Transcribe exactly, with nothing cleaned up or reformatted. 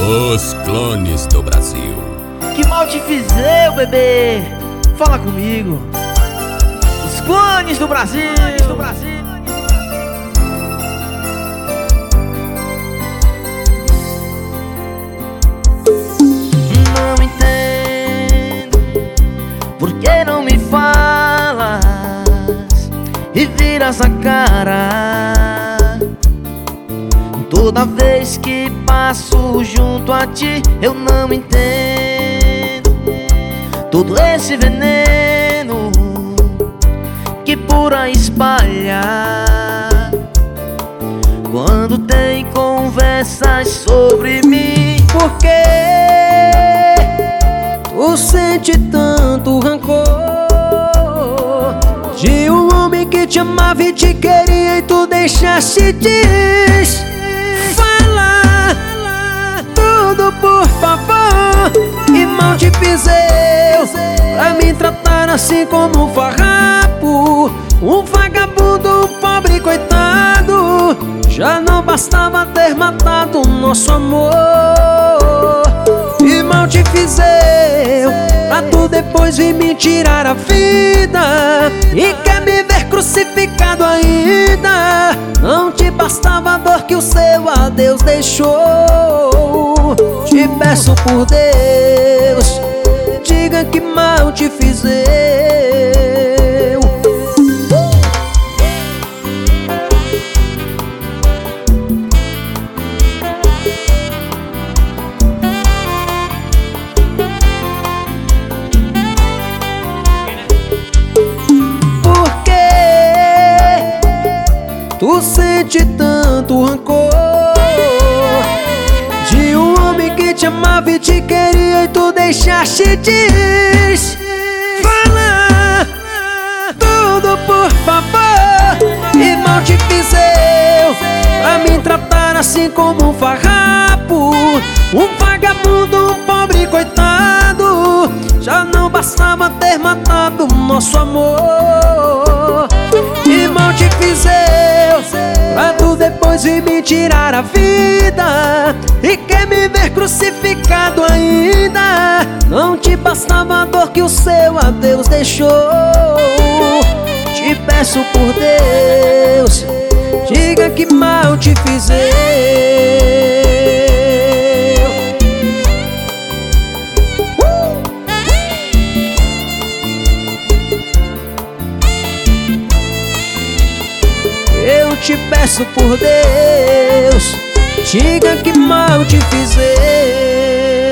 Os clones do Brasil. Que mal te fizer, bebê? Fala comigo. Os clones do Brasil. Do Brasil. Não entendo por que não me falas e viras a cara. Toda vez que passo junto a ti, eu não entendo todo esse veneno que por aí espalha quando tem conversas sobre mim. Por que tu sente tanto rancor de um homem que te amava e te queria e tu deixaste diz? Por favor, que mal te fiz eu pra me tratar assim como um farrapo, um vagabundo, um pobre coitado. Já não bastava ter matado o nosso amor. Que mal te fiz eu pra tu depois vir me tirar a vida e quer me ver crucificado ainda. Não te bastava a dor que o seu adeus deixou. Te peço por Deus, diga que mal te fiz eu. Por que tu sente tanto rancor de um homem que te amava e te queria e tu deixaste diz? Fala tudo, por favor. Que mal te fiz eu pra me tratar assim como um farrapo, um vagabundo, um pobre coitado. Já não bastava ter matado o nosso amor. Que mal te fiz eu pra tu depois vir me tirar a vida e quer me ver crucificado ainda. Não te bastava a dor que o seu adeus deixou. Te peço por Deus, diga que mal te fiz eu. Eu te peço por Deus, diga que mal te fiz eu.